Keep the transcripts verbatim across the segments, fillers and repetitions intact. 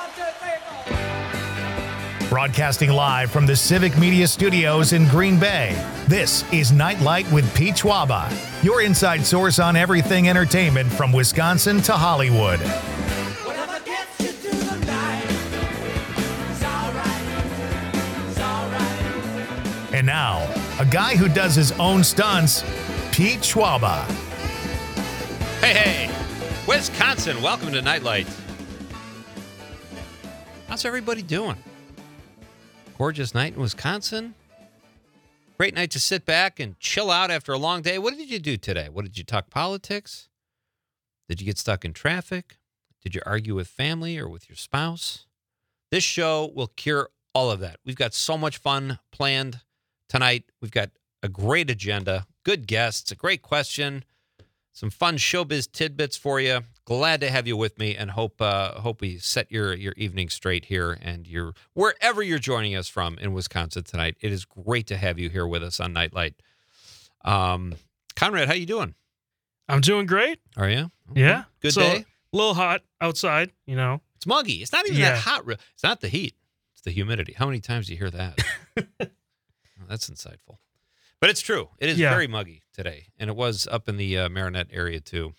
Broadcasting live from the Civic Media Studios in Green Bay, this is Nightlight with Pete Schwaba, your inside source on everything entertainment from Wisconsin to Hollywood. Whatever gets you through the night, it's all right, it's all right. And now, a guy who does his own stunts, Pete Schwaba. Hey, hey, Wisconsin, welcome to Nightlight. How's everybody doing? Gorgeous night in Wisconsin. Great night to sit back and chill out after a long day. What did you do today? What did you talk politics? Did you get stuck in traffic? Did you argue with family or with your spouse? This show will cure all of that. We've got so much fun planned tonight. We've got a great agenda, good guests, a great question, some fun showbiz tidbits for you. Glad to have you with me, and hope uh, hope we set your your evening straight here, and your wherever you're joining us from in Wisconsin tonight. It is great to have you here with us on Nightlight. Um, Conrad, how you doing? I'm doing great. Are you? Okay. Yeah. Good so, day. A little hot outside, you know. It's muggy. It's not even Yeah. that hot. re- It's not the heat. It's the humidity. How many times do you hear that? Oh, that's insightful. But it's true. It is Yeah. very muggy today, and it was up in the uh, Marinette area too.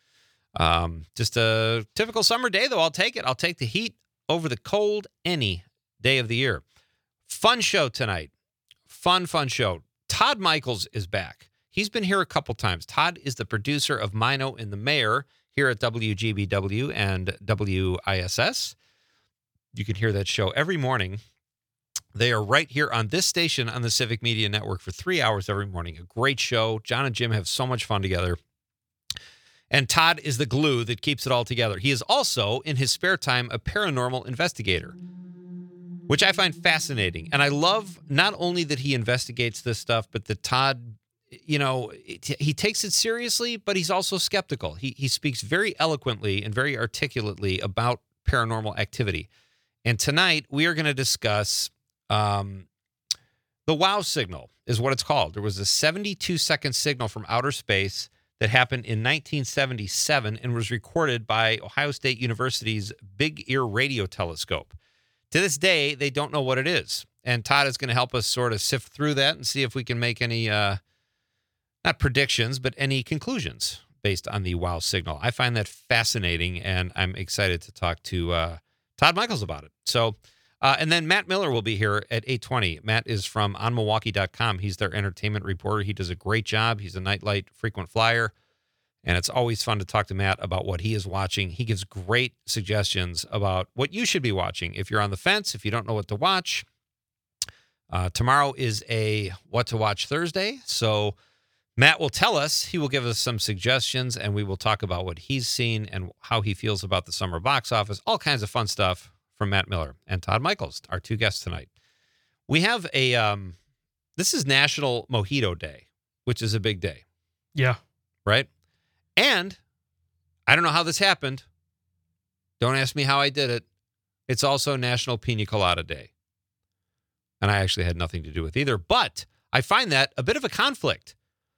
Um, just a typical summer day, though. I'll take it. I'll take the heat over the cold any day of the year. Fun show tonight. Fun, fun show. Todd Michaels is back. He's been here a couple times. Todd is the producer of Mino and the Mayor here at W G B W and W I S S. You can hear that show every morning. They are right here on this station on the Civic Media Network for three hours every morning. A great show. John and Jim have so much fun together. And Todd is the glue that keeps it all together. He is also, in his spare time, a paranormal investigator, which I find fascinating. And I love not only that he investigates this stuff, but that Todd, you know, it, he takes it seriously, but he's also skeptical. He, he speaks very eloquently and very articulately about paranormal activity. And tonight, we are going to discuss um, the WOW signal is what it's called. There was a seventy-two second signal from outer space that happened in nineteen seventy-seven and was recorded by Ohio State University's Big Ear Radio Telescope. To this day, they don't know what it is. And Todd is going to help us sort of sift through that and see if we can make any, uh, not predictions, but any conclusions based on the WOW signal. I find that fascinating, and I'm excited to talk to uh, Todd Michaels about it. So, uh, and then Matt Miller will be here at eight twenty. Matt is from on milwaukee dot com. He's their entertainment reporter. He does a great job. He's a Nightlight frequent flyer, and it's always fun to talk to Matt about what he is watching. He gives great suggestions about what you should be watching if you're on the fence, if you don't know what to watch. Uh, tomorrow is a What to Watch Thursday, so Matt will tell us. He will give us some suggestions, and we will talk about what he's seen and how he feels about the summer box office. All kinds of fun stuff from Matt Miller and Todd Michaels, our two guests tonight. We have a, um, this is National Mojito Day, which is a big day, Yeah. right? And I don't know how this happened. Don't ask me how I did it. It's also National Pina Colada Day. And I actually had nothing to do with either, but I find that a bit of a conflict.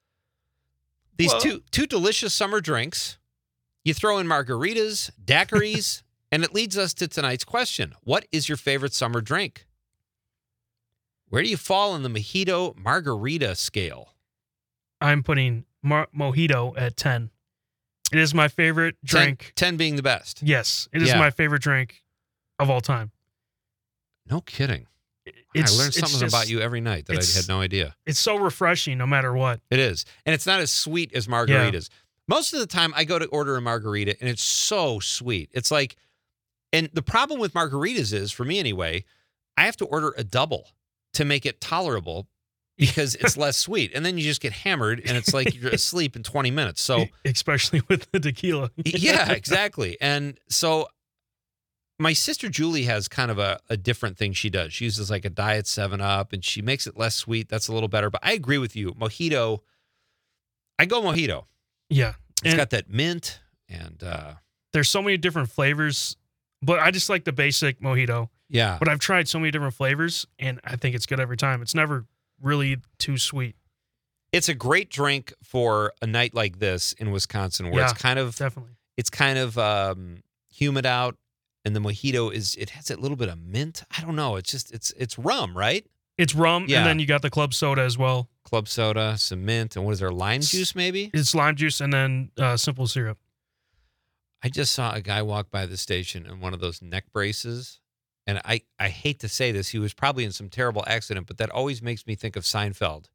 These Well- two two delicious summer drinks, you throw in margaritas, daiquiris, and it leads us to tonight's question. What is your favorite summer drink? Where do you fall on the mojito margarita scale? I'm putting Mar- mojito at ten. It is my favorite ten, drink. ten being the best. Yes, it is Yeah. my favorite drink of all time. No kidding. It's, I learned it's something just- about you every night that I it's- had no idea. It's so refreshing no matter what. It is. And it's not as sweet as margaritas. Most of the time, I go to order a margarita, and it's so sweet. It's like, and the problem with margaritas is, for me anyway, I have to order a double to make it tolerable because it's less sweet. And then you just get hammered, and it's like you're asleep in twenty minutes. So, Especially with the tequila. yeah, exactly. And so my sister Julie has kind of a, a different thing she does. She uses like a Diet seven up, and she makes it less sweet. That's a little better. But I agree with you. Mojito, I go mojito. Yeah. It's And got that mint, and uh, there's so many different flavors, but I just like the basic mojito. yeah. But I've tried so many different flavors, and I think it's good every time. It's never really too sweet. It's a great drink for a night like this in Wisconsin, where it's Yeah, kind of Definitely. it's kind of um, humid out. and the mojito is it has that little bit of mint. I don't know. It's just it's it's rum, right? It's rum, Yeah. and then you got the club soda as well. Club soda, some mint, and what is there? Lime juice, maybe? It's lime juice and then uh, simple syrup. I just saw a guy walk by the station in one of those neck braces. And I, I hate to say this, he was probably in some terrible accident, but that always makes me think of Seinfeld.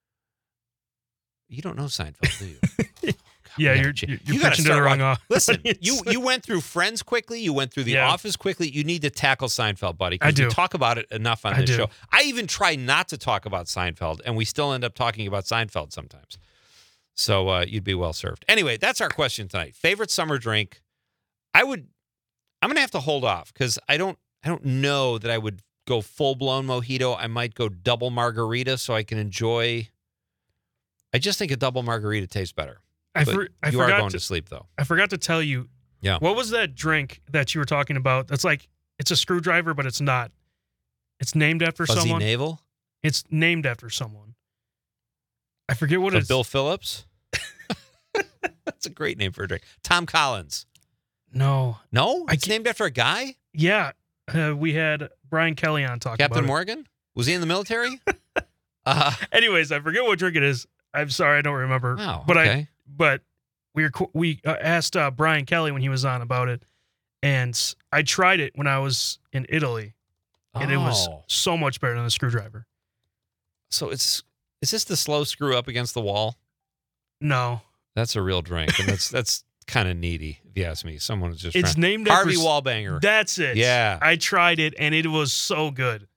You don't know Seinfeld, do you? Yeah, we you're gotta ch- you're, you you're gotta pitching to the start wrong watching- off. Listen, you you went through Friends quickly. You went through The Yeah. Office quickly. You need to tackle Seinfeld, buddy. I Because we do. talk about it enough on I this do. show. I even try not to talk about Seinfeld, and we still end up talking about Seinfeld sometimes. So uh, you'd be well served. Anyway, that's our question tonight. Favorite summer drink? I would. I'm gonna have to hold off because I don't. I don't know that I would go full blown mojito. I might go double margarita so I can enjoy. I just think a double margarita tastes better. I, But for, I you are forgot going to, to sleep though. I forgot to tell you. Yeah. What was that drink that you were talking about? That's like it's a screwdriver, but it's not. It's named after Fuzzy someone. navel. It's named after someone. I forget what So it's. Bill Phillips. That's a great name for a drink. Tom Collins. No. No, I it's can't- named after a guy. Yeah. Uh, we had Brian Kelly on talking Captain about Morgan. Was he in the military? uh, it. Anyways, I forget what drink it is. I'm sorry, I don't remember. wow. but I okay. but we were qu- we uh, asked uh, Brian Kelly when he was on about it, and I tried it when I was in Italy, and it was Oh. so much better than the screwdriver. So it's is this the slow screw up against the wall? No, That's a real drink, and that's that's kind of needy if you ask me. Someone is just it's trying. named Harvey after s- Wallbanger. That's it. Yeah. I tried it, and it was so good.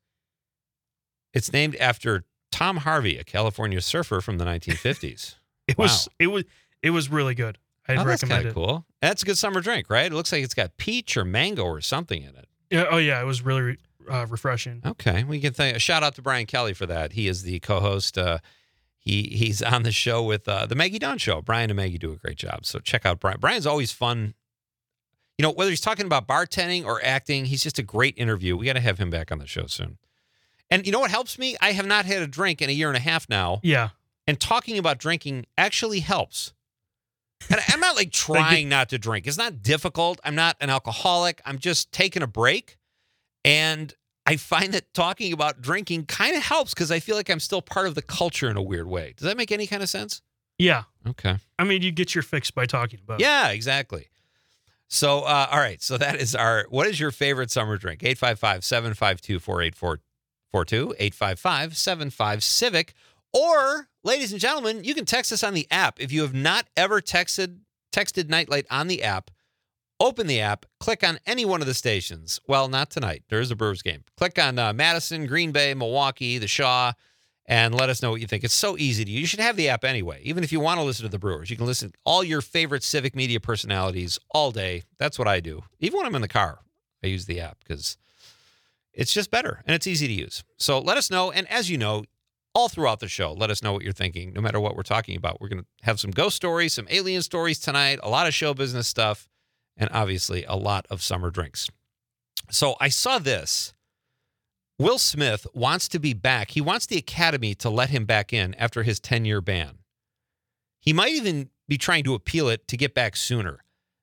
It's named after Tom Harvey, a California surfer from the nineteen fifties. It was it was it was really good. I'd Oh, that's recommend kind it. of cool. That's a good summer drink, right? It looks like it's got peach or mango or something in it. Yeah. Oh yeah, it was really uh, refreshing. Okay, we can thank a shout out to Brian Kelly for that. He is the co-host. Uh, he he's on the show with uh, the Maggie Dunn Show. Brian and Maggie do a great job. So check out Brian. Brian's always fun. You know, whether he's talking about bartending or acting, he's just a great interview. We got to have him back on the show soon. And you know what helps me? I have not had a drink in a year and a half now, Yeah. and talking about drinking actually helps. And I'm not like trying not to drink. It's not difficult. I'm not an alcoholic. I'm just taking a break. And I find that talking about drinking kind of helps because I feel like I'm still part of the culture in a weird way. Does that make any kind of sense? Yeah. Okay. I mean, you get your fix by talking about it. Yeah, exactly. So, uh, all right. So that is our, what is your favorite summer drink? eight five five, seven five two, four eight four two, eight five five, seven five, CIVIC. Or, ladies and gentlemen, you can text us on the app. If you have not ever texted texted Nightlight on the app, open the app, click on any one of the stations. Well, not tonight. There is a Brewers game. Click on uh, Madison, Green Bay, Milwaukee, the Shaw, and let us know what you think. It's so easy to use. You should have the app anyway. Even if you want to listen to the Brewers, you can listen to all your favorite Civic Media personalities all day. That's what I do. Even when I'm in the car, I use the app because it's just better and it's easy to use. So let us know. And as you know, all throughout the show, let us know what you're thinking, no matter what we're talking about. We're going to have some ghost stories, some alien stories tonight, a lot of show business stuff, and obviously a lot of summer drinks. So I saw this. Will Smith wants to be back. He wants the Academy to let him back in after his ten-year ban. He might even be trying to appeal it to get back sooner.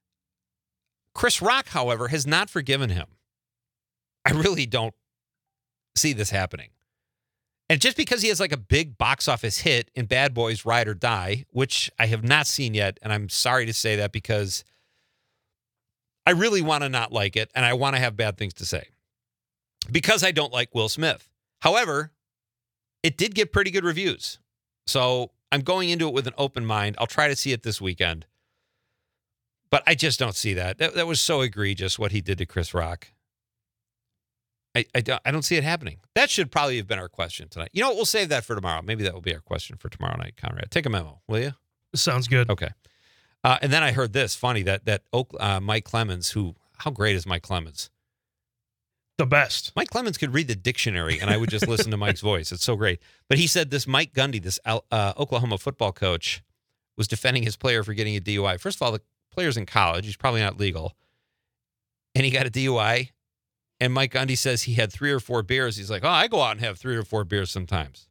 Chris Rock, however, has not forgiven him. I really don't see this happening. And just because he has like a big box office hit in Bad Boys Ride or Die, which I have not seen yet, and I'm sorry to say that because I really want to not like it and I want to have bad things to say because I don't like Will Smith. However, it did get pretty good reviews. So I'm going into it with an open mind. I'll try to see it this weekend. But I just don't see that. That, that was so egregious what he did to Chris Rock. I, I, don't, I don't see it happening. That should probably have been our question tonight. You know what? We'll save that for tomorrow. Maybe that will be our question for tomorrow night, Conrad. Take a memo, will you? Sounds good. Okay. Uh, and then I heard this, funny, that that Oak, uh, Mike Clemens, who, how great is Mike Clemens? The best. Mike Clemens could read the dictionary and I would just listen to Mike's voice. It's so great. But he said this Mike Gundy, this uh, Oklahoma football coach, was defending his player for getting a D U I. First of all, the player's in college. He's probably not legal. And he got a D U I. And Mike Gundy says he had three or four beers. He's like, oh, I go out and have three or four beers sometimes.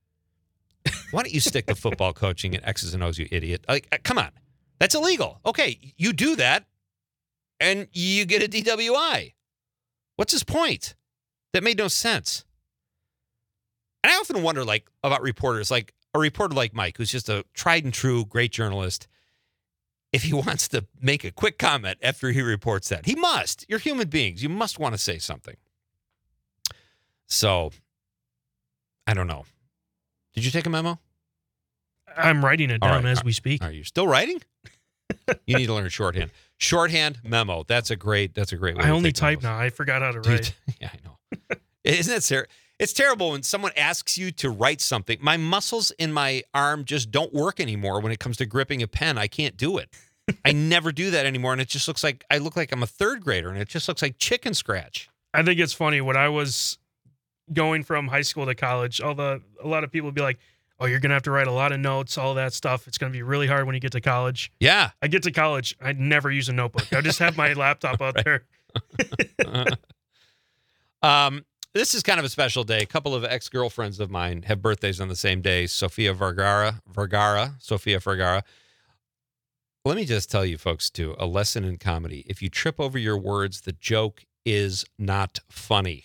Why don't you stick to football coaching and X's and O's, you idiot? Like, uh, come on. That's illegal. Okay, you do that. and you get a D W I. What's his point? That made no sense. And I often wonder, like, about reporters, like a reporter like Mike, who's just a tried and true great journalist, if he wants to make a quick comment after he reports that. He must. You're human beings. You must want to say something. So, I don't know. Did you take a memo? I'm writing it All down right. as we speak. Are you still writing? You need to learn shorthand. Shorthand memo. That's a great. That's a great way. I to only take type memos. now. I forgot how to Do you write. t- yeah, I know. Isn't that ser- It's terrible when someone asks you to write something. My muscles in my arm just don't work anymore when it comes to gripping a pen. I can't do it. I never do that anymore, and it just looks like I look like I'm a third grader, and it just looks like chicken scratch. I think it's funny when I was going from high school to college. All the a lot of people would be like, "Oh, you're gonna have to write a lot of notes, all that stuff. It's gonna be really hard when you get to college." Yeah. I get to college, I never use a notebook. I just have my laptop out there. Um, this is kind of a special day. A couple of ex-girlfriends of mine have birthdays on the same day. Sofia Vergara, Vergara, Sofia Vergara. Let me just tell you folks, too, a lesson in comedy. If you trip over your words, the joke is not funny.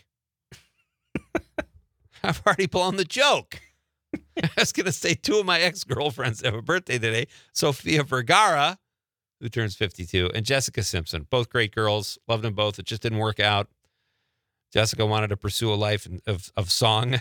I've already blown the joke. I was going to say two of my ex-girlfriends have a birthday today. Sofia Vergara, who turns fifty-two, and Jessica Simpson. Both great girls. Loved them both. It just didn't work out. Jessica wanted to pursue a life of, of song.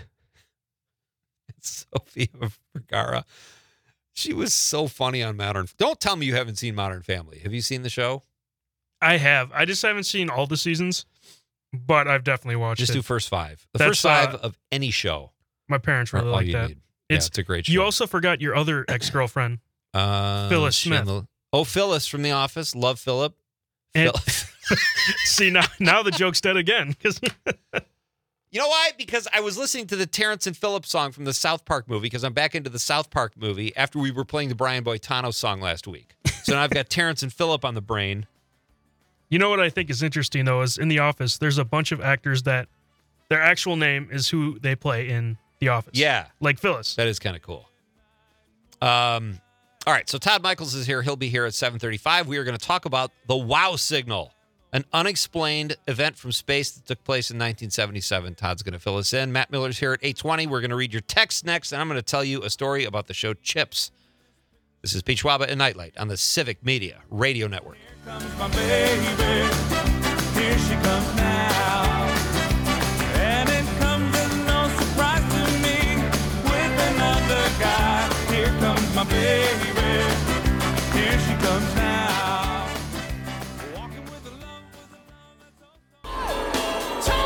Sofia Vergara. She was so funny on Modern. Don't tell me you haven't seen Modern Family. Have you seen the show? I have. I just haven't seen all the seasons, but I've definitely watched Just it. do first five. The That's, first five uh, of any show. My parents are really all like you that. need. Yeah, It's- it's a great show. You also forgot your other ex-girlfriend. uh, Phyllis she Smith. on the- oh, Phyllis from The Office. Love Philip. And- Phil- See, now now the joke's dead again. 'Cause You know why? Because I was listening to the Terrence and Phillip song from the South Park movie, because I'm back into the South Park movie after we were playing the Brian Boitano song last week. So now I've got Terrence and Phillip on the brain. You know what I think is interesting, though, is in The Office, there's a bunch of actors that their actual name is who they play in The Office. Yeah, Like Phyllis. that is kind of cool. Um, all right, so Todd Michaels is here. He'll be here at seven thirty-five. We are going to talk about the WOW signal, an unexplained event from space that took place in nineteen seventy-seven. Todd's going to fill us in. Matt Miller's here at eight twenty. We're going to read your text next, and I'm going to tell you a story about the show Chips. This is Pete Schwaba and Nightlight on the Civic Media Radio Network. Comes my baby, here she comes now. And it comes as no surprise to me, with another guy. Here comes my baby, here she comes now. Walking with a love with a mom that's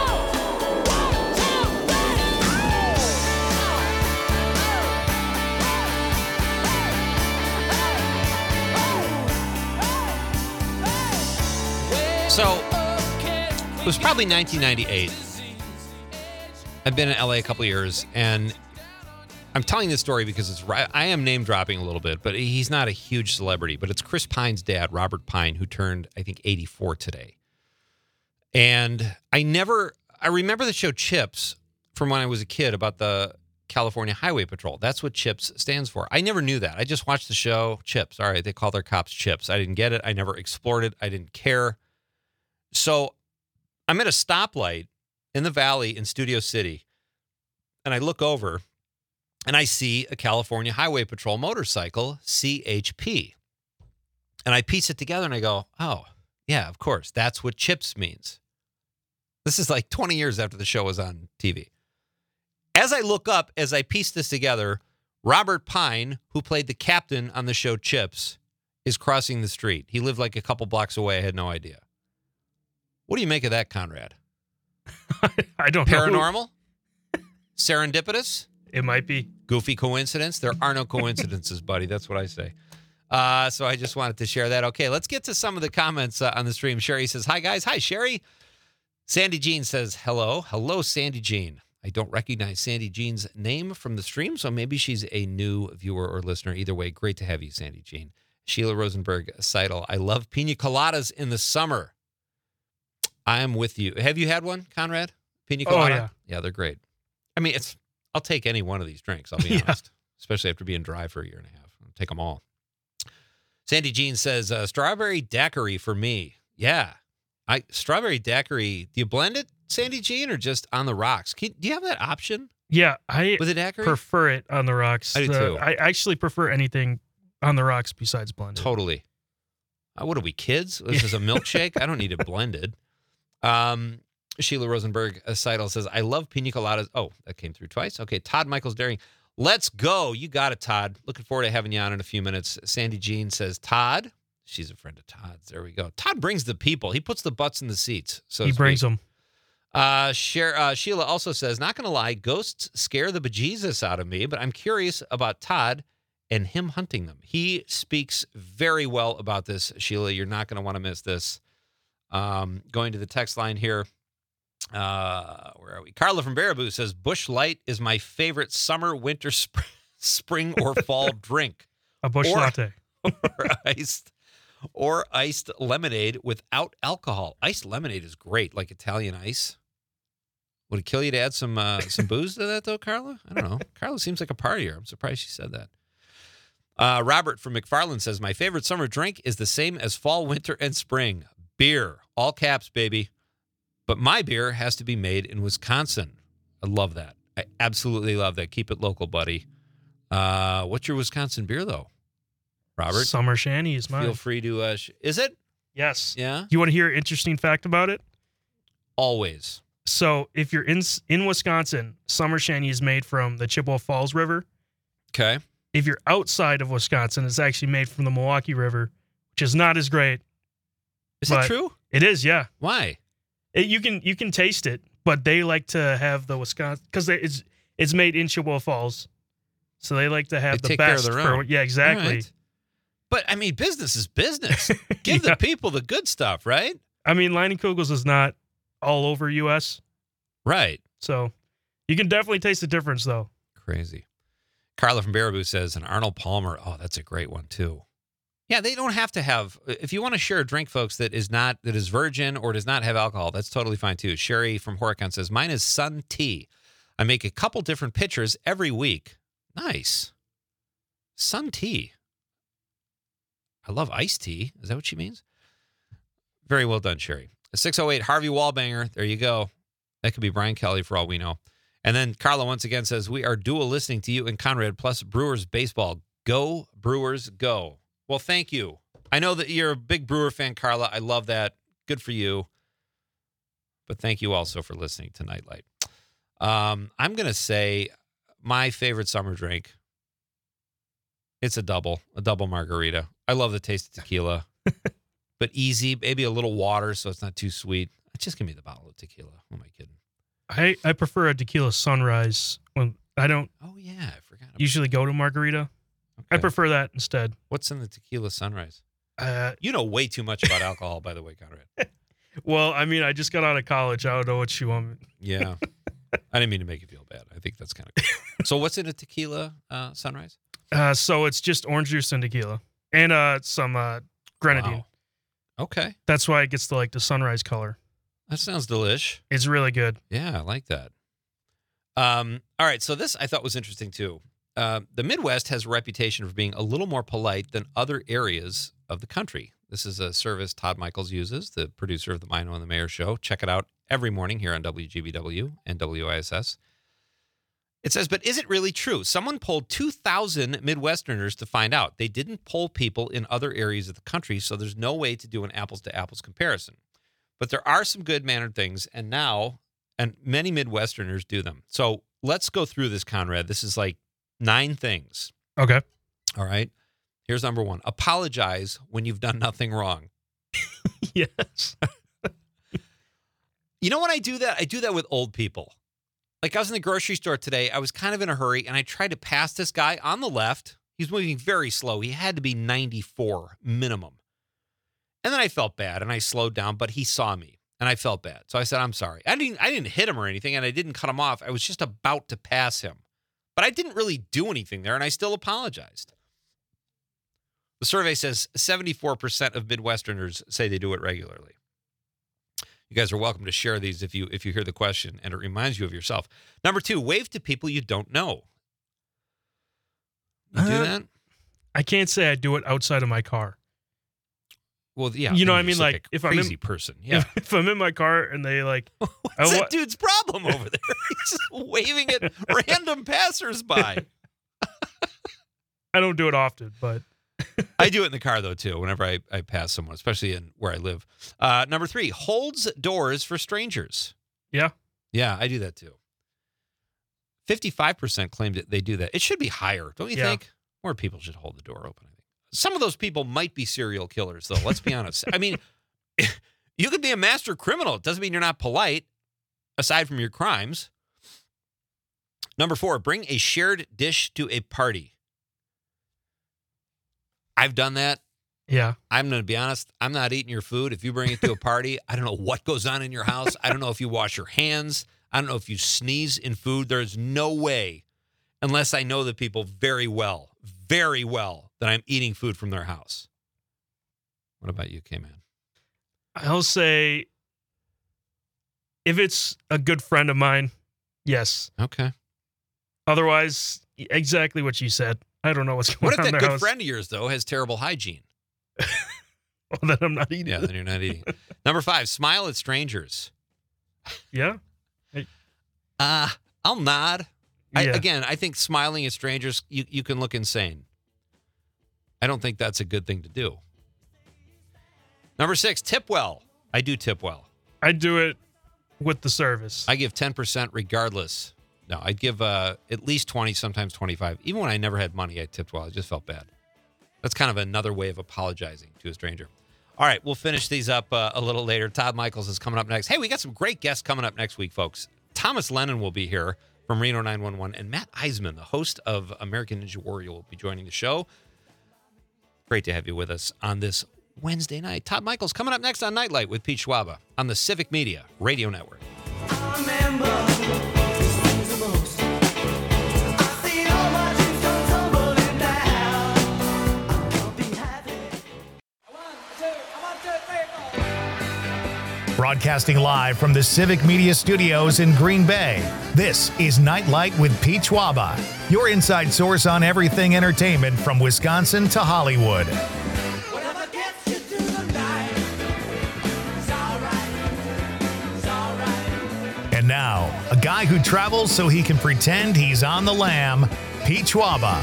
So, it was probably nineteen ninety-eight. I've been in L A a couple of years, and I'm telling this story because it's right. I am name dropping a little bit, but he's not a huge celebrity. But it's Chris Pine's dad, Robert Pine, who turned, I think, eighty-four today. And I never, I remember the show Chips from when I was a kid about the California Highway Patrol. That's what CHIPS stands for. I never knew that. I just watched the show Chips. All right, they call their cops Chips. I didn't get it. I never explored it. I didn't care. So I'm at a stoplight in the Valley in Studio City, and I look over, and I see a California Highway Patrol motorcycle, C H P. And I piece it together, and I go, oh, yeah, of course. That's what CHIPS means. This is like twenty years after the show was on T V. As I look up, as I piece this together, Robert Pine, who played the captain on the show Chips, is crossing the street. He lived like a couple blocks away. I had no idea. What do you make of that, Conrad? I don't know. Paranormal? Serendipitous? It might be. Goofy coincidence? There are no coincidences, buddy. That's what I say. Uh, so I just wanted to share that. Okay, let's get to some of the comments uh, on the stream. Sherry says, hi, guys. Hi, Sherry. Sandy Jean says, hello. Hello, Sandy Jean. I don't recognize Sandy Jean's name from the stream, so maybe she's a new viewer or listener. Either way, great to have you, Sandy Jean. Sheila Rosenberg Seidel. I love pina coladas in the summer. I am with you. Have you had one, Conrad? Pina Oh, colada? yeah. Yeah, they're great. I mean, it's. I'll take any one of these drinks, I'll be Yeah. honest. Especially after being dry for a year and a half. I'll take them all. Sandy Jean says, uh, strawberry daiquiri for me. Yeah. I strawberry daiquiri. Do you blend it, Sandy Jean, or just on the rocks? Can, do you have that option Yeah, I with a daiquiri? prefer it on the rocks. I do The- too. I actually prefer anything on the rocks besides blended. Totally. Uh, what are we, kids? This is a milkshake? I don't need it blended. Um, Sheila Rosenberg uh, Seidel says, I love pina coladas. Oh, that came through twice. Okay, Todd Michaels Daring. Let's go. You got it, Todd. Looking forward to having you on in a few minutes. Sandy Jean says, Todd. She's a friend of Todd's. There we go. Todd brings the people. He puts the butts in the seats. So he to brings speak. them. Uh, Cher, uh, Sheila also says, not going to lie, ghosts scare the bejesus out of me, but I'm curious about Todd and him hunting them. He speaks very well about this, Sheila. You're not going to want to miss this. Um, going to the text line here. Uh, where are we? Carla from Baraboo says, Bush Light is my favorite summer, winter, sp- spring, or fall drink. A bush Or- latte. or iced or iced lemonade without alcohol. Iced lemonade is great, like Italian ice. Would it kill you to add some uh, some booze to that, though, Carla? I don't know. Carla seems like a partier. I'm surprised she said that. Uh, Robert from McFarland says, my favorite summer drink is the same as fall, winter, and spring. Beer. All caps, baby. But my beer has to be made in Wisconsin. I love that. I absolutely love that. Keep it local, buddy. Uh, what's your Wisconsin beer, though? Robert? Summer Shanty is mine. Feel free to. Uh, sh- is it? Yes. Yeah. You want to hear an interesting fact about it? Always. So if you're in in Wisconsin, Summer Shanty is made from the Chippewa Falls River. Okay. If you're outside of Wisconsin, it's actually made from the Milwaukee River, which is not as great. Is But- that true? It is, yeah. Why? It, you can you can taste it, but they like to have the Wisconsin because it's it's made in Chippewa Falls, so they like to have They the take care of best. their for- own. yeah, exactly. All right. But I mean, business is business. Give Yeah. the people the good stuff, right? I mean, Leinenkugels is not all over U S, Right. so you can definitely taste the difference, though. Crazy. Carla from Baraboo says, and Arnold Palmer. Oh, that's a great one too. Yeah, they don't have to have. If you want to share a drink, folks, that is not that is virgin or does not have alcohol, that's totally fine too. Sherry from Horicon says, mine is Sun Tea. I make a couple different pitchers every week. Nice. Sun Tea. I love iced tea. Is that what she means? Very well done, Sherry. six oh eight Harvey Wallbanger. There you go. That could be Brian Kelly for all we know. And then Carla once again says, we are dual listening to you and Conrad plus Brewers baseball. Go, Brewers, go. Well, thank you. I know that you're a big Brewer fan, Carla. I love that. Good for you. But thank you also for listening to Nightlight. Um, I'm going to say my favorite summer drink. It's a double, a double margarita. I love the taste of tequila, but easy, maybe a little water so it's not too sweet. Just give me the bottle of tequila. Who am I kidding? I, I prefer a tequila sunrise when I don't Oh, yeah. I forgot. About usually go to margarita. I Okay. prefer that instead. What's in the tequila sunrise? Uh, You know way too much about alcohol, by the way, Conrad. well, I mean, I just got out of college. I don't know what you want. Yeah. I didn't mean to make you feel bad. I think that's kind of cool. So what's in a tequila uh, sunrise? Uh, so it's just orange juice and tequila and uh, some uh, grenadine. Wow. Okay. That's why it gets the like the sunrise color. That sounds delish. It's really good. Yeah, I like that. Um, all right. So this I thought was interesting too. Uh, the Midwest has a reputation for being a little more polite than other areas of the country. This is a service Todd Michaels uses, the producer of the Mino and the Mayor show. Check it out every morning here on W G B W and W I S S. It says, but is it really true? Someone polled two thousand Midwesterners to find out. They didn't poll people in other areas of the country, so there's no way to do an apples-to-apples comparison. But there are some good-mannered things, and now, and many Midwesterners do them. So let's go through this, Conrad. This is like nine things. Okay. All right. Here's number one. Apologize when you've done nothing wrong. Yes. You know when I do that? I do that with old people. Like I was in the grocery store today. I was kind of in a hurry, and I tried to pass this guy on the left. He was moving very slow. He had to be ninety-four minimum. And then I felt bad, and I slowed down, but he saw me, and I felt bad. So I said, I'm sorry. I didn't, I didn't hit him or anything, and I didn't cut him off. I was just about to pass him. But I didn't really do anything there, and I still apologized. The survey says seventy-four percent of Midwesterners say they do it regularly. You guys are welcome to share these if you if you hear the question and it reminds you of yourself. Number two, wave to people you don't know. You do Uh, that? I can't say I do it outside of my car. Well, yeah. You know then what I you're mean? just Like, a if I'm in- crazy person. Yeah. If, if I'm in my car and they like, I What's wa- that dude's problem over there? He's just waving at random passersby. I don't do it often, but I do it in the car, though, too, whenever I, I pass someone, especially in where I live. Uh, number three, holds doors for strangers. yeah, Yeah, I do that, too. fifty-five percent claimed that they do that. It should be higher, don't you Yeah. think? More people should hold the door open, I think. Some of those people might be serial killers, though. Let's be honest. I mean, you could be a master criminal. It doesn't mean you're not polite, aside from your crimes. Number four, bring a shared dish to a party. I've done that. yeah. I'm going to be honest. I'm not eating your food. If you bring it to a party, I don't know what goes on in your house. I don't know if you wash your hands. I don't know if you sneeze in food. There's no way, unless I know the people very well, very well, that I'm eating food from their house. What about you, K-Man? I'll say if it's a good friend of mine, yes. Okay. Otherwise, exactly what you said. I don't know what's going What if on that in their good house. friend of yours, though, has terrible hygiene? Well, then I'm not eating Yeah, it. then you're not eating. Number five, smile at strangers. Yeah. Uh, I'll nod. I, Yeah. again, I think smiling at strangers, you, you can look insane. I don't think that's a good thing to do. Number six, tip well. I do tip well. I do it with the service. I give ten percent regardless. No, I'd give uh, at least twenty, sometimes twenty-five. Even when I never had money, I tipped well. I just felt bad. That's kind of another way of apologizing to a stranger. All right, we'll finish these up uh, a little later. Todd Michaels is coming up next. Hey, we got some great guests coming up next week, folks. Thomas Lennon will be here from Reno nine one one, and Matt Eisman, the host of American Ninja Warrior, will be joining the show. Great to have you with us on this Wednesday night. Todd Michaels coming up next on Nightlight with Pete Schwaba on the Civic Media Radio Network. Broadcasting live from the Civic Media Studios in Green Bay, this is Nightlight with Pete Schwaba, your inside source on everything entertainment from Wisconsin to Hollywood. Whatever gets you through the night, it's alright, it's alright. And now, a guy who travels so he can pretend he's on the lam, Pete Schwaba.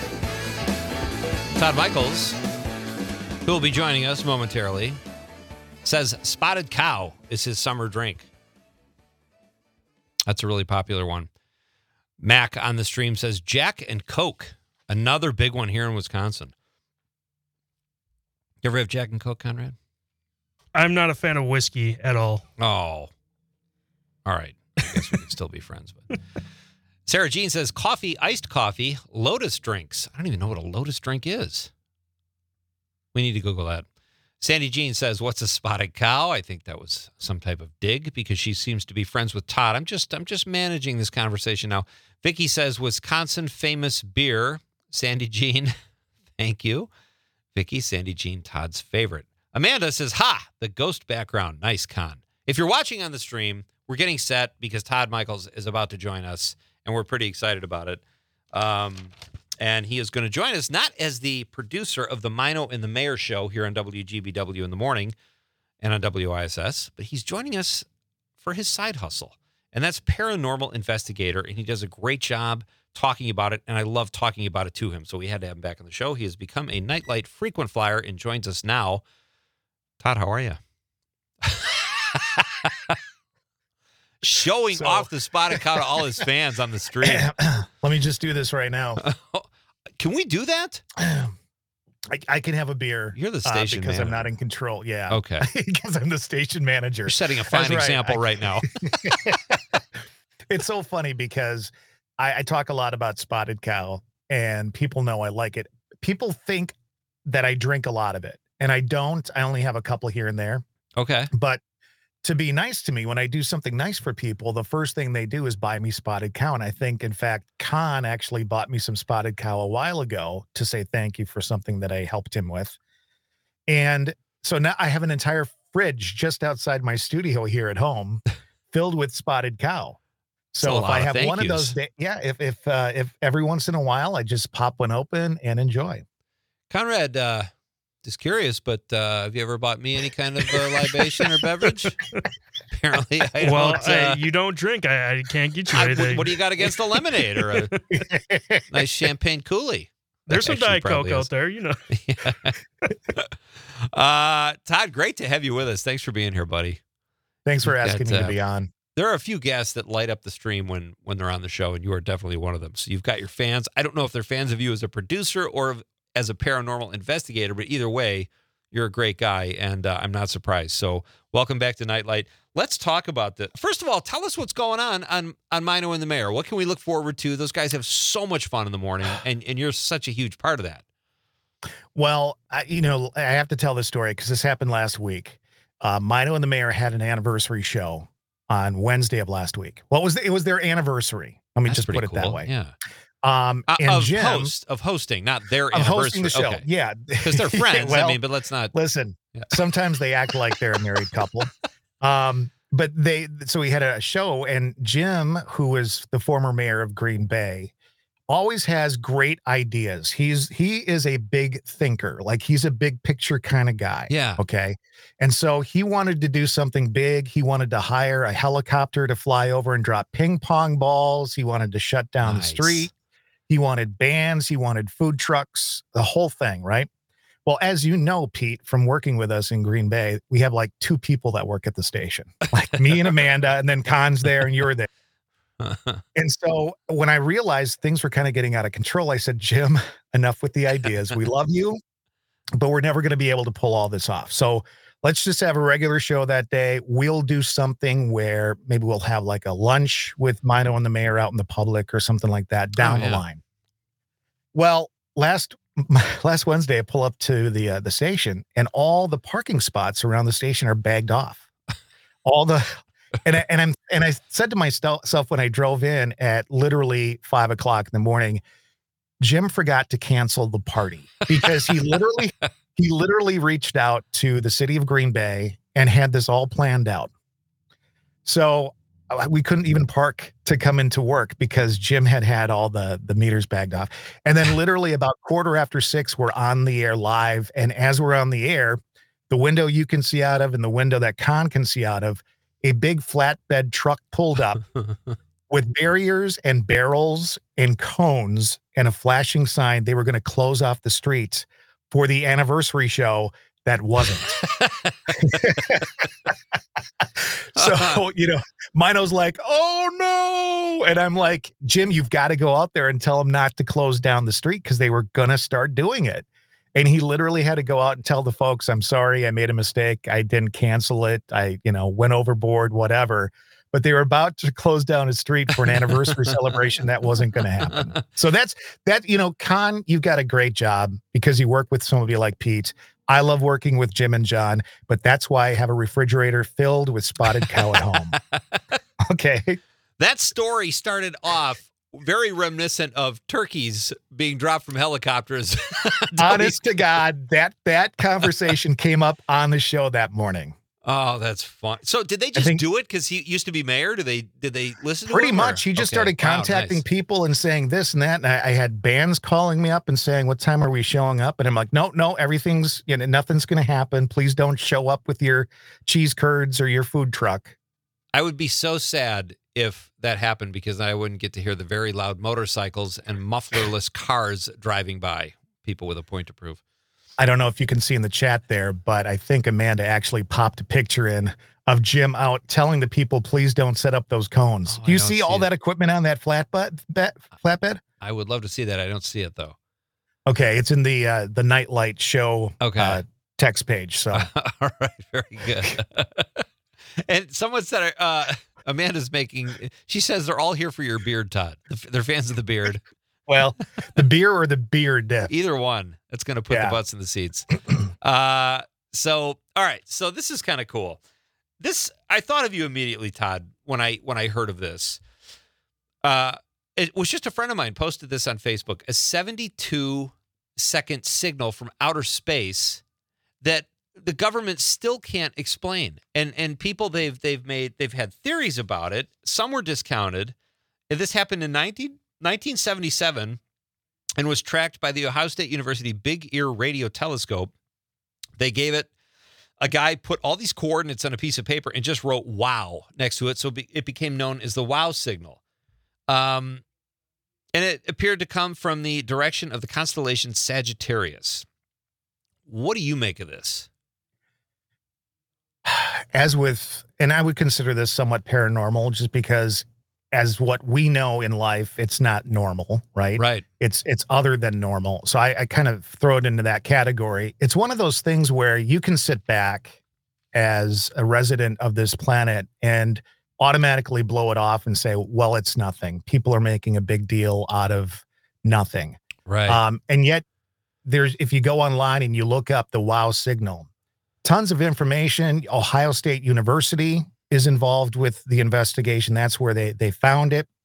Todd Michaels, who will be joining us momentarily, says Spotted Cow is his summer drink. That's a really popular one. Mac on the stream says Jack and Coke, another big one here in Wisconsin. You ever have Jack and Coke, Conrad? I'm not a fan of whiskey at all. Oh, all right. I guess we can still be friends. But Sarah Jean says coffee, iced coffee, Lotus drinks. I don't even know what a Lotus drink is. We need to Google that. Sandy Jean says, what's a spotted cow? I think that was some type of dig because she seems to be friends with Todd. I'm just I'm just managing this conversation now. Vicky says, Wisconsin famous beer. Sandy Jean, thank you. Vicky, Sandy Jean, Todd's favorite. Amanda says, ha, the ghost background. Nice, Con. If you're watching on the stream, we're getting set because Todd Michaels is about to join us, and we're pretty excited about it. Um, and he is going to join us not as the producer of the Mino and the Mayor show here on W G B W in the morning and on W I S S, but he's joining us for his side hustle, and that's paranormal investigator, and he does a great job talking about it, and I love talking about it to him, so we had to have him back on the show. He has become a Nightlight frequent flyer and joins us now. Todd, how are you? Showing So- off the spotted cow to all his fans on the stream. Let me just do this right now. Can we do that? I, I can have a beer. You're the uh, station because I'm manager. not in control. Yeah. Okay. Because I'm the station manager. You're setting a fine right. example I- right now. It's so funny because I, I talk a lot about spotted cow and people know I like it. People think that I drink a lot of it and I don't. I only have a couple here and there. Okay. But to be nice to me, when I do something nice for people, the first thing they do is buy me spotted cow. And I think, in fact, Khan actually bought me some spotted cow a while ago to say thank you for something that I helped him with. And so now I have an entire fridge just outside my studio here at home filled with spotted cow. That's a So if lot I of have thank one of yous. those, day, yeah, if if uh, if every once in a while I just pop one open and enjoy. Conrad, uh, Just curious, but uh, have you ever bought me any kind of uh, libation or beverage? Apparently, I well, don't. I, Uh, you don't drink. I, I can't get you I- anything. what, what do you got against a lemonade or a nice champagne coulis? There's some Actually, Diet Coke probably out is. there, you know. uh, Todd, great to have you with us. Thanks for being here, buddy. Thanks for You've asking got, me to uh, be on. There are a few guests that light up the stream when when they're on the show, and you are definitely one of them. So you've got your fans. I don't know if they're fans of you as a producer or as a paranormal investigator, but either way, you're a great guy, and uh, I'm not surprised. So welcome back to Nightlight. Let's talk about this. First of all, tell us what's going on on on Mino and the Mayor. What can we look forward to? Those guys have so much fun in the morning, and, and you're such a huge part of that. Well, I, you know, I have to tell this story because this happened last week. Uh, Mino and the Mayor had an anniversary show on Wednesday of last week. What was the, it was their anniversary? Let me That's just pretty put it cool. that way. Yeah. Um, Uh, and of Jim, host of hosting, not their of anniversary. hosting the show. Okay. Yeah, Because they're friends. well, I mean, but let's not. listen, Yeah. sometimes they act like they're a married couple. Um, but they, so we had a show, and Jim, who was the former mayor of Green Bay, always has great ideas. He's, he is a big thinker. Like, he's a big picture kind of guy. Yeah. Okay. And so he wanted to do something big. He wanted to hire a helicopter to fly over and drop ping pong balls. He wanted to shut down Nice. the street. He wanted bands. He wanted food trucks, the whole thing. Right. Well, as you know, Pete, from working with us in Green Bay, we have like two people that work at the station, like me and Amanda, and then Con's there and you're there. And so when I realized things were kind of getting out of control, I said, Jim, enough with the ideas. We love you, but we're never going to be able to pull all this off. So let's just have a regular show that day. We'll do something where maybe we'll have like a lunch with Mino and the Mayor out in the public or something like that down Oh, yeah. the line. Well, last last Wednesday, I pull up to the uh, the station, and all the parking spots around the station are bagged off. All the and I, and I'm and I said to myself when I drove in at literally five o'clock in the morning, Jim forgot to cancel the party because he literally he literally reached out to the city of Green Bay and had this all planned out. So uh, we couldn't even park to come into work because Jim had had all the the meters bagged off. And then literally about quarter after six, we're on the air live. And as we're on the air, the window you can see out of and the window that Con can see out of, a big flatbed truck pulled up with barriers and barrels and cones and a flashing sign. They were going to close off the streets for the anniversary show. That wasn't. So, you know, Mino's like, oh no. And I'm like, Jim, you've got to go out there and tell them not to close down the street because they were going to start doing it. And he literally had to go out and tell the folks, I'm sorry, I made a mistake. I didn't cancel it. I, you know, went overboard, whatever. But they were about to close down a street for an anniversary celebration that wasn't going to happen. So that's that, you know, Con, you've got a great job because you work with somebody like Pete. I love working with Jim and John, but that's why I have a refrigerator filled with spotted cow at home. Okay. That story started off very reminiscent of turkeys being dropped from helicopters. Honest to God, that that conversation came up on the show that morning. Oh, that's fun. So did they just think- do it because he used to be mayor? Did they did they listen to Pretty him, or- much. He just Okay. started Wow, contacting nice. people and saying this and that. And I, I had bands calling me up and saying, what time are we showing up? And I'm like, no, no, everything's, you know, nothing's going to happen. Please don't show up with your cheese curds or your food truck. I would be so sad if that happened because I wouldn't get to hear the very loud motorcycles and mufflerless cars driving by. People with a point to prove. I don't know if you can see in the chat there, but I think Amanda actually popped a picture in of Jim out telling the people, please don't set up those cones. Oh, Do you I don't see see all it. that equipment on that flatbed? bet- Flatbed? I would love to see that. I don't see it though. Okay, it's in the uh, the Nightlight show Okay. uh, text page. So All right, very good. And someone said, uh, Amanda's making. She says they're all here for your beard, Todd. They're fans of the beard. well, the beer or the beard. uh, Either one. That's going to put Yeah. the butts in the seats. Uh, so, all right. So this is kind of cool. This I thought of you immediately, Todd, when I when I heard of this. Uh, it was just a friend of mine posted this on Facebook. A seventy-two second signal from outer space that the government still can't explain. And and people they've they've made they've had theories about it. Some were discounted. And this happened in nineteen seventy-seven and was tracked by the Ohio State University Big Ear Radio Telescope. They gave it, a guy put all these coordinates on a piece of paper and just wrote wow next to it. So it became known as the wow signal. Um, and it appeared to come from the direction of the constellation Sagittarius. What do you make of this? As with, and I would consider this somewhat paranormal just because as what we know in life, it's not normal, right? Right. It's it's other than normal. So I, I kind of throw it into that category. It's one of those things where you can sit back as a resident of this planet and automatically blow it off and say, well, it's nothing. People are making a big deal out of nothing. Right. Um, and yet there's, if you go online and you look up the wow signal, tons of information. Ohio State University is involved with the investigation. That's where they they found it.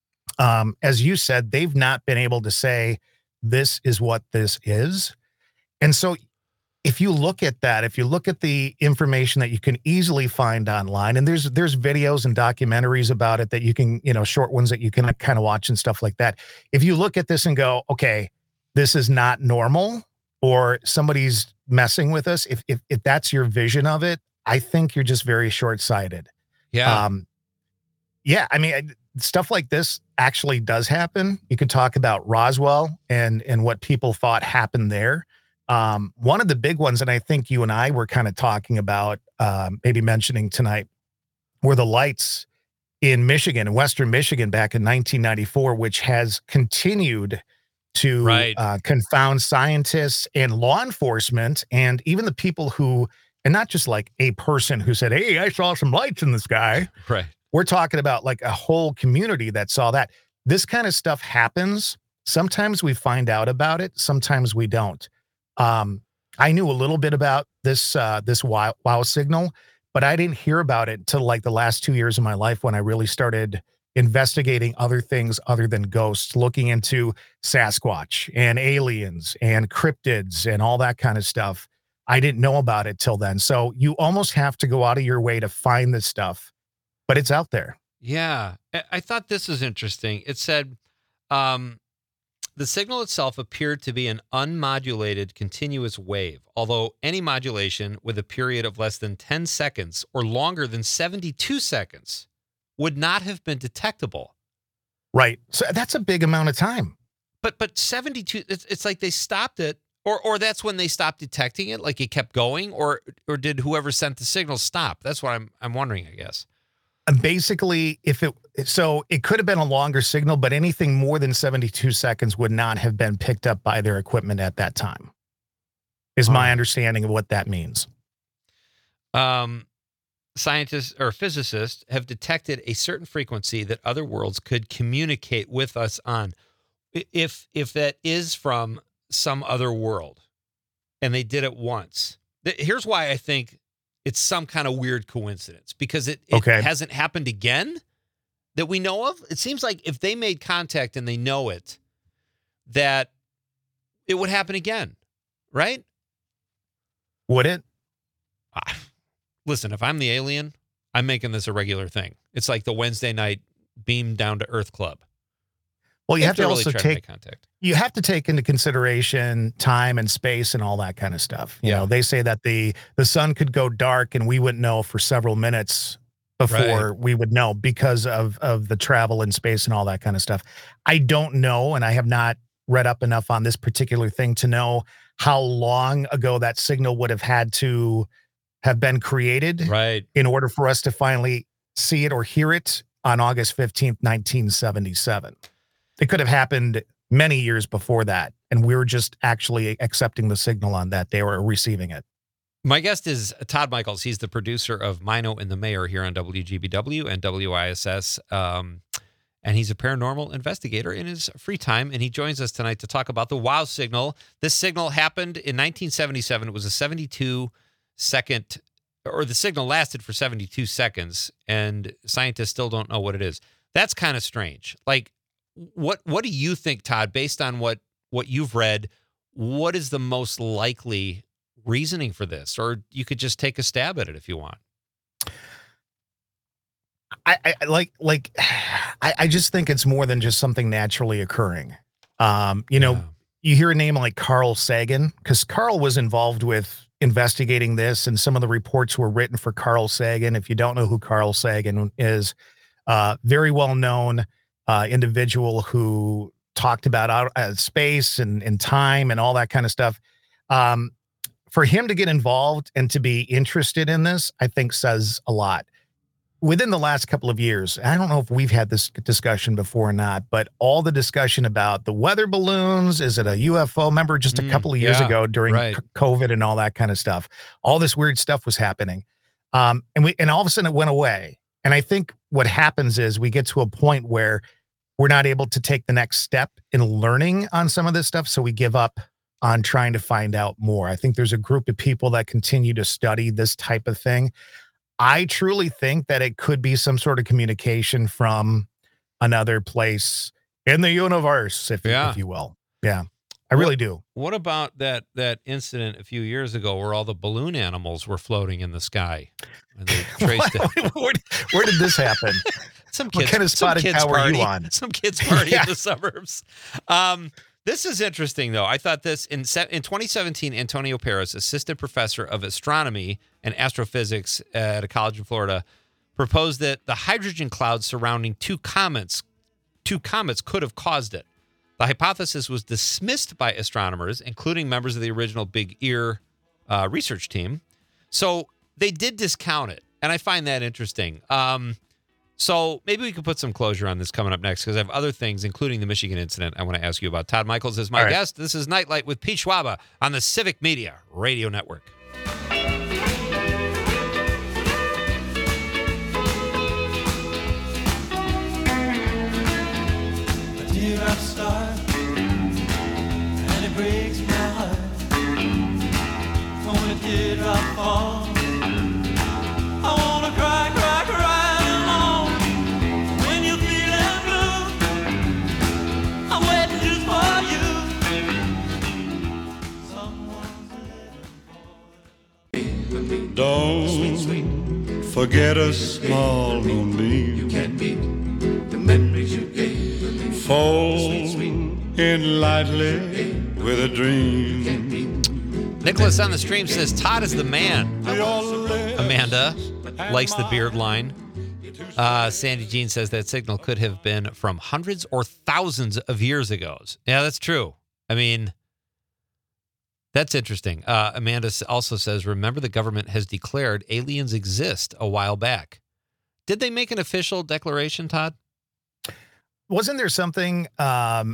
Um, as you said, they've not been able to say this is what this is. And so if you look at that, if you look at the information that you can easily find online, and there's there's videos and documentaries about it that you can, you know, short ones that you can kind of watch and stuff like that. If you look at this and go, okay, this is not normal, or somebody's messing with us, if if, if that's your vision of it, I think you're just very short-sighted. Yeah. Um, yeah, I mean, stuff like this actually does happen. You could talk about Roswell and and what people thought happened there. Um, one of the big ones, and I think you and I were kind of talking about, um, maybe mentioning tonight, were the lights in Michigan, in Western Michigan, back in nineteen ninety-four, which has continued to Right. uh, confound scientists and law enforcement, and even the people who, and not just like a person who said, hey, I saw some lights in the sky. Right. We're talking about like a whole community that saw that. This kind of stuff happens. Sometimes we find out about it. Sometimes we don't. Um, I knew a little bit about this, uh, this wow, wow signal, but I didn't hear about it until like the last two years of my life when I really started investigating other things other than ghosts, looking into Sasquatch and aliens and cryptids and all that kind of stuff. I didn't know about it till then. So you almost have to go out of your way to find this stuff, but it's out there. Yeah. I- I thought this was interesting. It said, um, the signal itself appeared to be an unmodulated continuous wave, although any modulation with a period of less than ten seconds or longer than seventy-two seconds would not have been detectable. Right. So that's a big amount of time. But but seventy-two, it's, it's like they stopped it, or or that's when they stopped detecting it, like it kept going, or or did whoever sent the signal stop? That's what I'm I'm wondering, I guess. And basically, if it, so it could have been a longer signal, but anything more than seventy-two seconds would not have been picked up by their equipment at that time, is my Oh. understanding of what that means. Um, scientists or physicists have detected a certain frequency that other worlds could communicate with us on. I- If if that is from some other world, and they did it once, th- here's why I think it's some kind of weird coincidence, because it, it Okay. hasn't happened again that we know of. It seems like if they made contact and they know it, that it would happen again, right? Would it? Ah, listen, if I'm the alien, I'm making this a regular thing. It's like the Wednesday night beam down to Earth Club. Well, you They have to really also try to make take, contact. you have to take into consideration time and space and all that kind of stuff. You Yeah. know, they say that the, the sun could go dark and we wouldn't know for several minutes before we would know because of, of the travel in space and all that kind of stuff. I don't know. And I have not read up enough on this particular thing to know how long ago that signal would have had to have been created Right. in order for us to finally see it or hear it on August fifteenth, nineteen seventy-seven. It could have happened many years before that, and we were just actually accepting the signal on that day or receiving it. My guest is Todd Michaels. He's the producer of Mino and the Mayor here on W G B W and W I S S. Um, and he's a paranormal investigator in his free time. And he joins us tonight to talk about the WOW signal. This signal happened in nineteen seventy-seven. It was a seventy-two second, or the signal lasted for seventy-two seconds. And scientists still don't know what it is. That's kind of strange. Like, what what do you think, Todd, based on what, what you've read, what is the most likely reasoning for this? Or you could just take a stab at it if you want. I, I like, like, I, I just think it's more than just something naturally occurring. Um, you know, Yeah. you hear a name like Carl Sagan, because Carl was involved with investigating this, and some of the reports were written for Carl Sagan. If you don't know who Carl Sagan is, uh, very well known uh, individual who talked about out, uh, space and, and time and all that kind of stuff. Um, for him to get involved and to be interested in this, I think says a lot. Within the last couple of years, I don't know if we've had this discussion before or not, but all the discussion about the weather balloons, is it a U F O? Remember just a Mm, couple of years yeah, ago during right. c- COVID and all that kind of stuff, all this weird stuff was happening. Um, and we, and all of a sudden it went away. And I think what happens is we get to a point where we're not able to take the next step in learning on some of this stuff. So we give up on trying to find out more. I think there's a group of people that continue to study this type of thing. I truly think that it could be some sort of communication from another place in the universe, if, Yeah. if you will. Yeah, I really do. What about that that incident a few years ago where all the balloon animals were floating in the sky? And they traced it. where, where did this happen? Some What kids, kind of some spotted kids cow were you party, on? Some kids party Yeah. in the suburbs. Um, this is interesting, though. I thought this in se- in twenty seventeen, Antonio Paris, assistant professor of astronomy and astrophysics at a college in Florida, proposed that the hydrogen clouds surrounding two comets, two comets could have caused it. The hypothesis was dismissed by astronomers, including members of the original Big Ear uh, research team. So they did discount it, and I find that interesting. Um, so maybe we could put some closure on this coming up next, because I have other things, including the Michigan incident, I want to ask you about. Todd Michaels is my All right. guest. This is Nightlight with Pete Schwaba on the Civic Media Radio Network. A teardrop star, and it breaks my heart. When a teardrop falls, I wanna cry, cry, cry alone. When you're feeling blue, I'm waiting just for you. Someone's living. Don't forget a small moonbeam. You can't beat the memories you gave. Fall in lightly with a dream. Nicholas on the stream says, Todd is the man. Amanda likes the beard line. Uh, Sandy Jean says that signal could have been from hundreds or thousands of years ago. Yeah, that's true. I mean, that's interesting. Uh, Amanda s- also says, remember the government has declared aliens exist a while back. Did they make an official declaration, Todd? Wasn't there something um,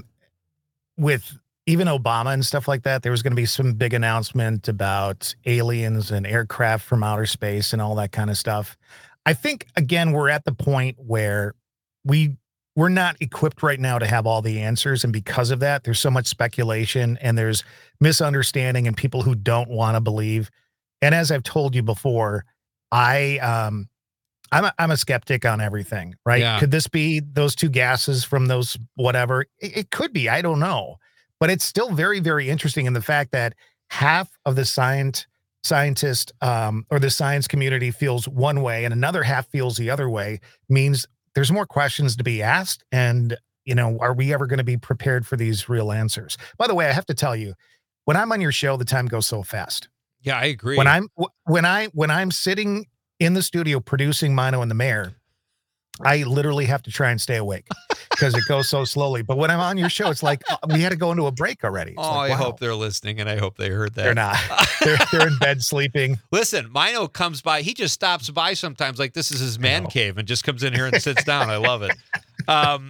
with even Obama and stuff like that? There was going to be some big announcement about aliens and aircraft from outer space and all that kind of stuff. I think, again, we're at the point where we, we're not equipped right now to have all the answers. And because of that, there's so much speculation and there's misunderstanding and people who don't want to believe. And as I've told you before, I, um, I'm a, I'm a skeptic on everything, right? Yeah. Could this be those two gases from those whatever? It, it could be. I don't know. But it's still very, very interesting in the fact that half of the science, scientist um, or the science community feels one way and another half feels the other way, means there's more questions to be asked. And, you know, are we ever going to be prepared for these real answers? By the way, I have to tell you, when I'm on your show, the time goes so fast. Yeah, I agree. When I'm wh- when I when I'm sitting in the studio producing Mino and the Mayor, I literally have to try and stay awake because it goes so slowly. But when I'm on your show, it's like uh, we had to go into a break already. It's oh, like, I wow. hope they're listening, and I hope they heard that. They're not. They're they're in bed sleeping. Listen, Mino comes by. He just stops by sometimes, like this is his man know. cave, and just comes in here and sits down. I love it. Um,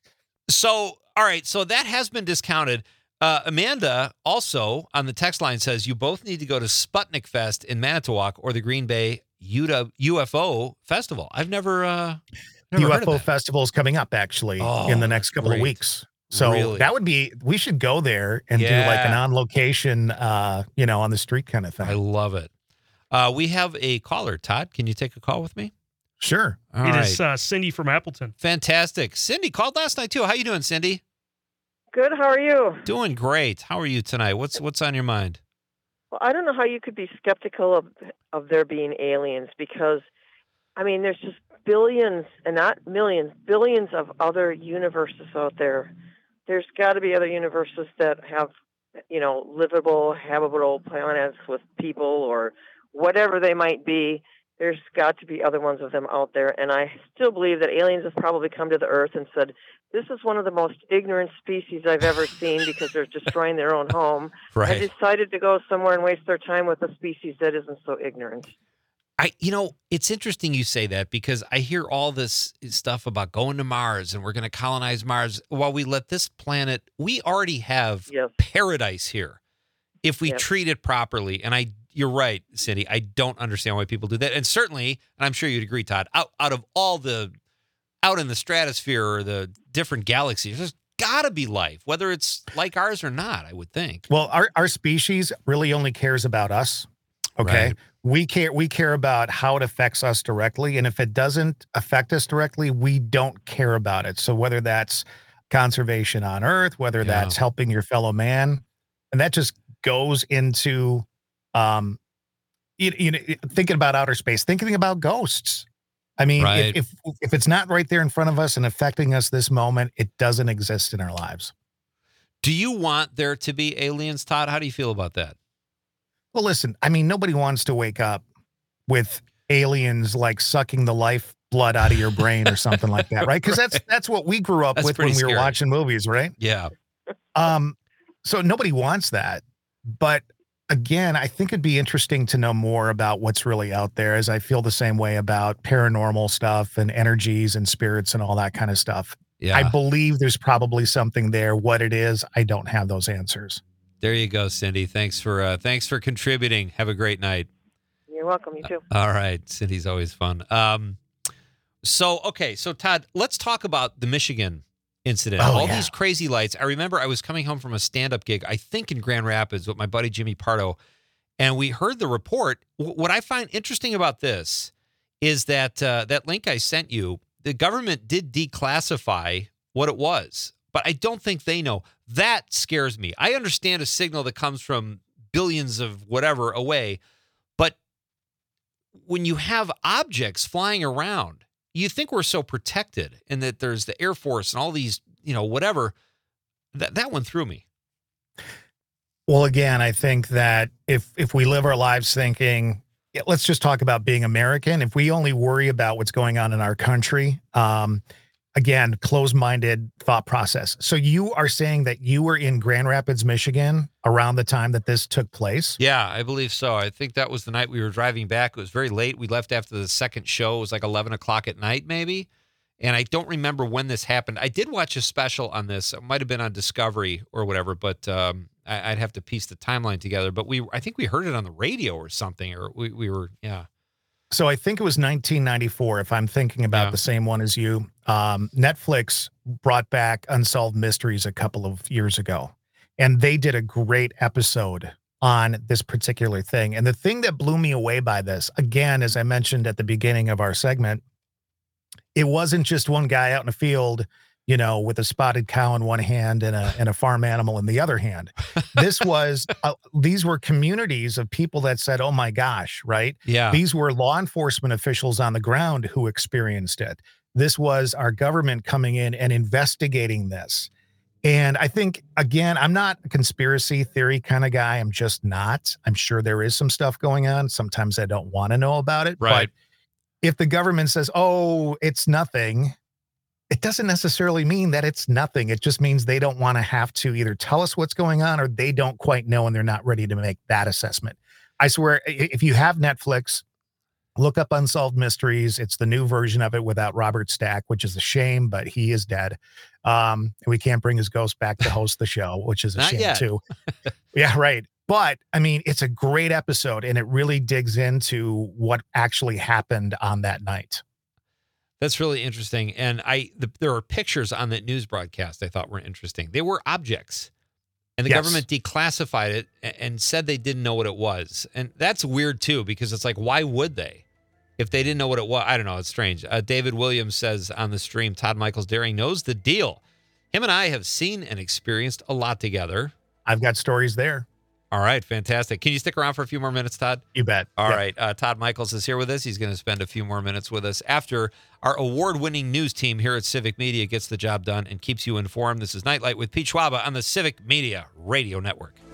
so, all right. So that has been discounted. Uh, Amanda also on the text line says you both need to go to Sputnik Fest in Manitowoc or the Green Bay U F O Festival. I've never, uh, never The heard of U F O that. festival is coming up actually Oh, in the next couple great. of weeks. So Really? that would be, we should go there and do like an Yeah. on location, uh, you know, on the street kind of thing. I love it. Uh, we have a caller. Todd, can you take a call with me? Sure. All It right. is uh, Cindy from Appleton. Fantastic. Cindy called last night too. How you doing, Cindy? Good. How are you? Doing great. How are you tonight? What's what's on your mind? Well, I don't know how you could be skeptical of of there being aliens because, I mean, there's just billions and not millions, billions of other universes out there. There's got to be other universes that have you know, livable, habitable planets with people or whatever they might be. There's got to be other ones of them out there. And I still believe that aliens have probably come to the Earth and said, this is one of the most ignorant species I've ever seen because they're destroying their own home. Right. I decided to go somewhere and waste their time with a species that isn't so ignorant. I, you know, it's interesting you say that because I hear all this stuff about going to Mars and we're going to colonize Mars while we let this planet, we already have Yes. paradise here if we Yep. treat it properly. And I, you're right, Cindy, I don't understand why people do that. And certainly, and I'm sure you'd agree, Todd, out, out of all the, out in the stratosphere or the different galaxies, there's got to be life, whether it's like ours or not, I would think. Well, our, our species really only cares about us. Okay. Right. We care we care about how it affects us directly. And if it doesn't affect us directly, we don't care about it. So whether that's conservation on Earth, whether Yeah. that's helping your fellow man, and that just goes into um you, you know, thinking about outer space, thinking about ghosts. I mean, Right. if, if if it's not right there in front of us and affecting us this moment, it doesn't exist in our lives. Do you want there to be aliens, Todd? How do you feel about that? Well, listen, I mean, nobody wants to wake up with aliens like sucking the life blood out of your brain or something like that, right? Because that's that's what we grew up That's with when pretty we were scary. watching movies, right? Yeah. Um, so nobody wants that. But again, I think it'd be interesting to know more about what's really out there, as I feel the same way about paranormal stuff and energies and spirits and all that kind of stuff. Yeah. I believe there's probably something there. What it is, I don't have those answers. There you go, Cindy. Thanks for uh, thanks for contributing. Have a great night. You're welcome. You too. All right, Cindy's always fun. Um, so okay, so Todd, let's talk about the Michigan incident. Oh, All yeah. these crazy lights. I remember I was coming home from a stand-up gig, I think in Grand Rapids, with my buddy Jimmy Pardo, and we heard the report. W- What I find interesting about this is that uh, that link I sent you, the government did declassify what it was, but I don't think they know. That scares me. I understand a signal that comes from billions of whatever away, but when you have objects flying around, you think we're so protected and that there's the Air Force and all these, you know, whatever. That that one threw me. Well, again, I think that if if we live our lives thinking, yeah, let's just talk about being American. If we only worry about what's going on in our country, um, again, closed-minded thought process. So you are saying that you were in Grand Rapids, Michigan around the time that this took place? Yeah, I believe so. I think that was the night we were driving back. It was very late. We left after the second show. It was like eleven o'clock at night, maybe. And I don't remember when this happened. I did watch a special on this. It might have been on Discovery or whatever, but um, I, I'd have to piece the timeline together. But we, I think we heard it on the radio or something, or we, we were, yeah. So I think it was nineteen ninety-four, if I'm thinking about Yeah. the same one as you. Um, Netflix brought back Unsolved Mysteries a couple of years ago, and they did a great episode on this particular thing. And the thing that blew me away by this, again, as I mentioned at the beginning of our segment, it wasn't just one guy out in the field, you know, with a spotted cow in one hand and a and a farm animal in the other hand. This was uh, these were communities of people that said, "Oh my gosh," right? Yeah. These were law enforcement officials on the ground who experienced it. This was our government coming in and investigating this. And I think, again, I'm not a conspiracy theory kind of guy. I'm just not. I'm sure there is some stuff going on. Sometimes I don't want to know about it. Right. But if the government says, oh, it's nothing, it doesn't necessarily mean that it's nothing. It just means they don't want to have to either tell us what's going on or they don't quite know and they're not ready to make that assessment. I swear, i- if you have Netflix, look up Unsolved Mysteries. It's the new version of it without Robert Stack, which is a shame, but he is dead. Um, and we can't bring his ghost back to host the show, which is a Not shame yet. too. Yeah, right. But I mean, it's a great episode and it really digs into what actually happened on that night. That's really interesting. And I, the, there are pictures on that news broadcast I thought were interesting. They were objects. And the Yes. government declassified it a- and said they didn't know what it was. And that's weird, too, because it's like, why would they? If they didn't know what it was, I don't know. It's strange. Uh, David Williams says on the stream, Todd Michaels Daring knows the deal. Him and I have seen and experienced a lot together. I've got stories there. All right, fantastic. Can you stick around for a few more minutes, Todd? You bet. All Yep. right. Uh, Todd Michaels is here with us. He's going to spend a few more minutes with us after our award-winning news team here at Civic Media gets the job done and keeps you informed. This is Nightlight with Pete Schwaba on the Civic Media Radio Network.